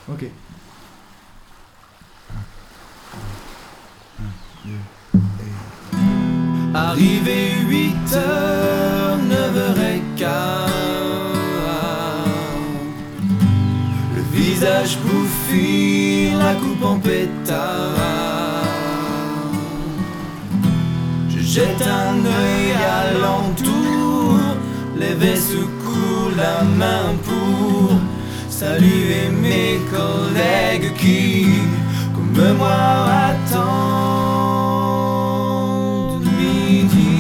Ok. Arrivé 8h, 9h15, le visage bouffi, la coupe en pétard. Je jette un œil alentour, les vestes secouent la main pour saluer mes collègues qui, comme moi, attendent midi.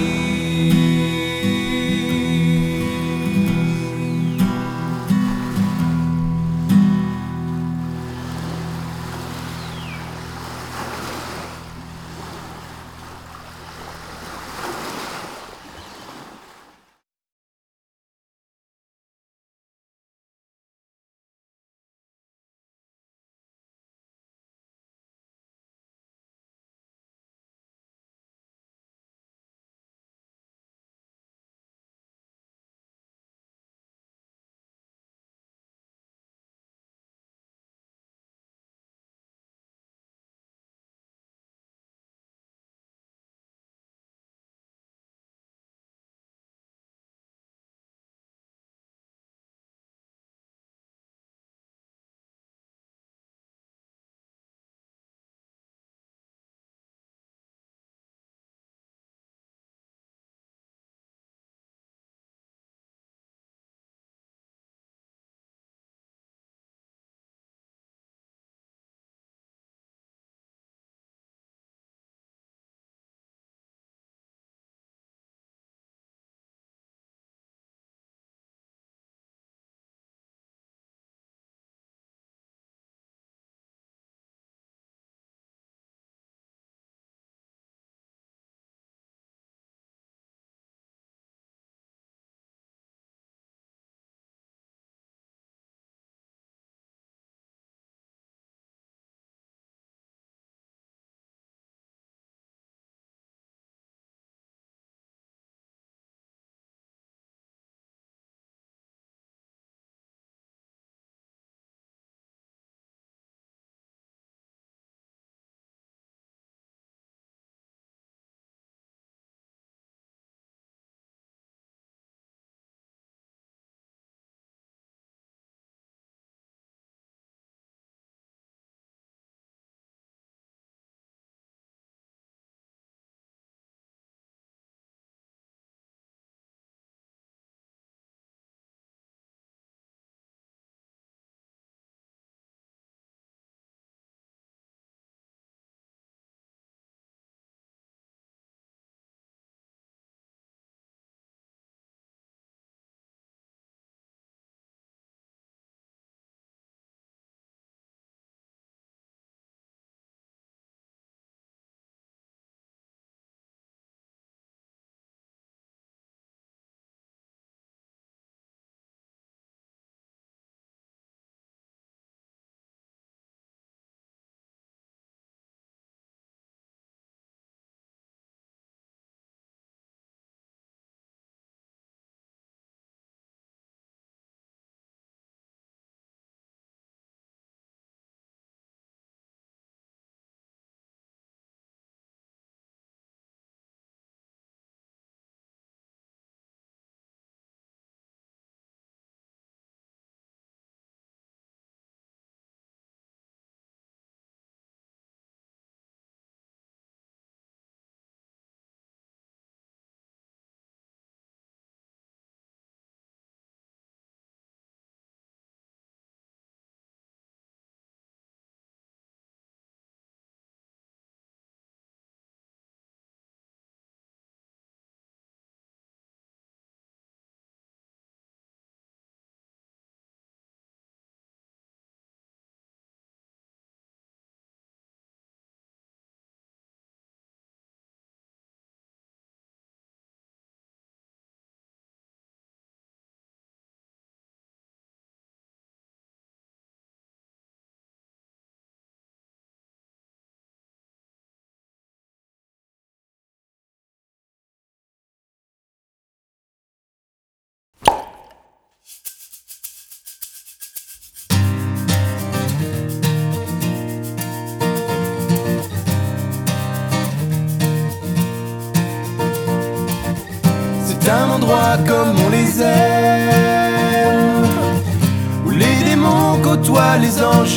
C'est un endroit comme on les aime, où les démons côtoient les anges.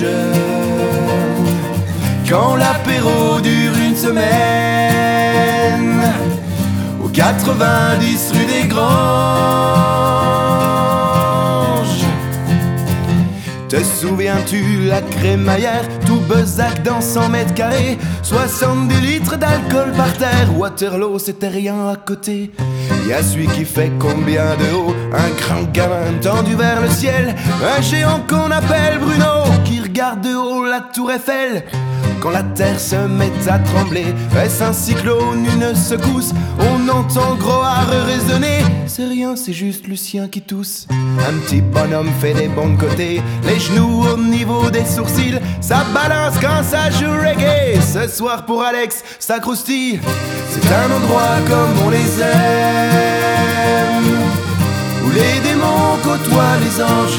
Quand l'apéro dure une semaine, au 90 rue des Granges. Te souviens-tu la crémaillère, tout Bezac dans 100 mètres carrés, 70 litres d'alcool par terre. Waterloo c'était rien à côté. Y'a celui qui fait combien de haut, un grand gamin tendu vers le ciel, un géant qu'on appelle Bruno, qui regarde de haut la tour Eiffel. Quand la terre se met à trembler, est-ce un cyclone, une secousse? On entend Groard résonner. C'est rien, c'est juste Lucien qui tousse. Un petit bonhomme fait des bons de côté, les genoux au niveau des sourcils. Ça balance quand ça joue reggae. Ce soir pour Alex, ça croustille. C'est un endroit comme on les aime, où les démons côtoient les anges.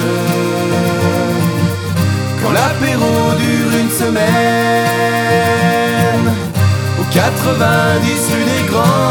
Quand l'apéro dure une semaine, au 90 rue des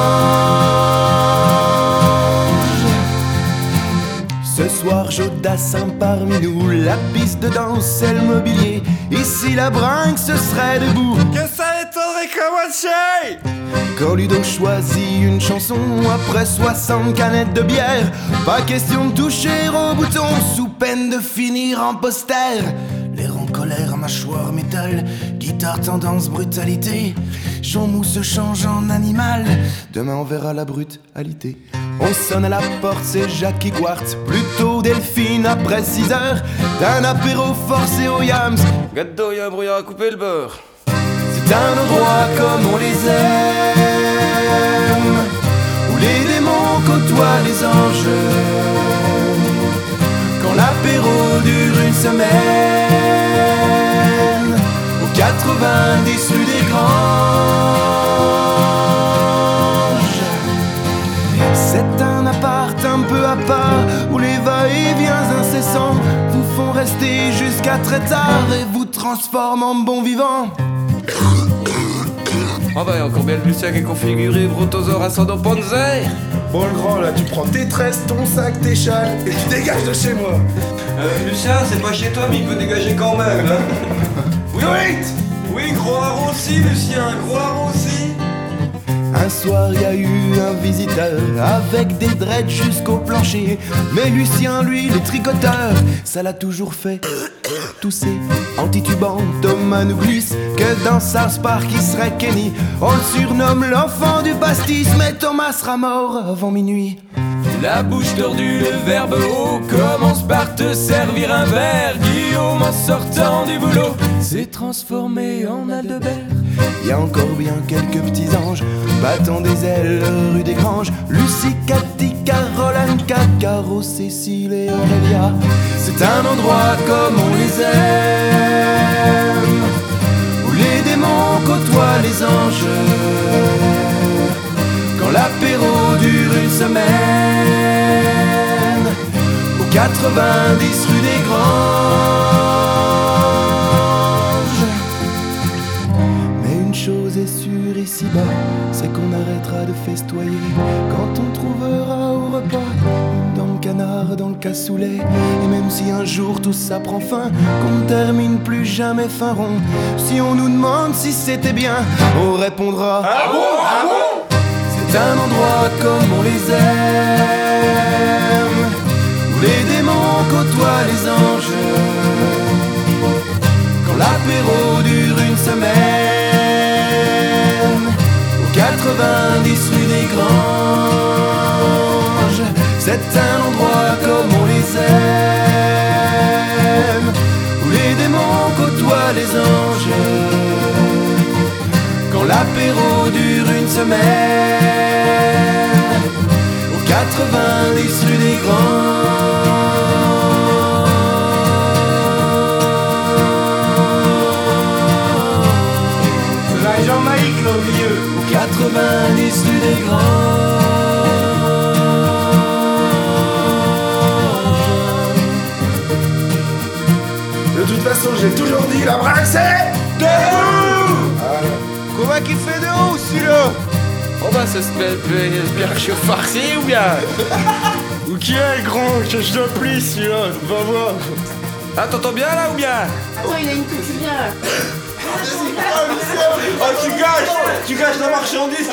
Granges. Ce soir Jodassin parmi nous, la piste de danse et le mobilier. Ici la bringue ce serait debout. Que ça étonnerait commencer. Quand Ludo choisit une chanson, après 60 canettes de bière, pas question de toucher au bouton, sous peine de finir en poster. L'air en colère, mâchoire métal, guitare tendance brutalité. Jean Mou se change en animal, demain on verra la brutalité. On sonne à la porte, c'est Jackie Quart, plutôt Delphine après 6 heures, d'un apéro forcé au Yams. Gaddo, y'a un brouillard à couper le beurre. C'est un endroit comme on les aime, où les démons côtoient les anges. Quand l'apéro dure une semaine, au 90 rue des Granges. C'est un appart un peu à part, où les va-et-viens incessants vous font rester jusqu'à très tard et vous transforment en bon vivant. Ah bah, encore bien le Lucien qui est configuré, Brotosaure ascendant Panzer. Bon le grand là, tu prends tes tresses, ton sac, tes châles et tu dégages de chez moi. Lucien, c'est pas chez toi, mais il peut dégager quand même, hein. Oui, oui, gros haro aussi, Lucien, gros haro aussi. Un soir y a eu un visiteur avec des dreads jusqu'au plancher. Mais Lucien, lui, les tricoteurs, ça l'a toujours fait tousser. En titubant, Thomas nous glisse que dans South Park il serait Kenny. On le surnomme l'enfant du pastis, mais Thomas sera mort avant minuit. La bouche tordue, le verbe haut commence par te servir un verre. Guillaume, en sortant du boulot, s'est transformé en Aldebert. Y a encore bien quelques petits anges battant des ailes rue des Granges. Lucie, Cathy, Caroline, Caro, Cécile et Aurélia. C'est un endroit comme on les aime, où les démons côtoient les anges. Quand l'apéro dure une semaine, au 90 rue des Granges. Mais une chose est sûre ici-bas, c'est qu'on arrêtera de festoyer quand on trouvera au repas une dent de canard dans le cassoulet. Et même si un jour tout ça prend fin, qu'on ne termine plus jamais fin rond, si on nous demande si c'était bien, on répondra ah bon, ah bon. C'est un endroit comme on les aime, où les démons côtoient les anges. Quand l'apéro dure une semaine, au 90 rue des Granges. C'est un endroit comme on les aime, où les démons côtoient les anges. Quand l'apéro dure une semaine, au 90 rue des Granges. C'est là Jean-Maïc là au milieu. Au 90 rue des Granges. De toute façon, j'ai toujours dit, la bringue c'est debout. Comment qu'il fait de haut celui-là? On va se bien que je suis farci ou bien? Ou qui est le grand que je dois plus celui-là? Va voir. Ah, t'entends bien là ou bien? Attends, il a une cuculière. Oh, tu gâches la marchandise.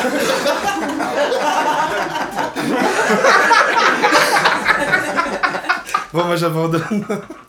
Bon, moi j'abandonne.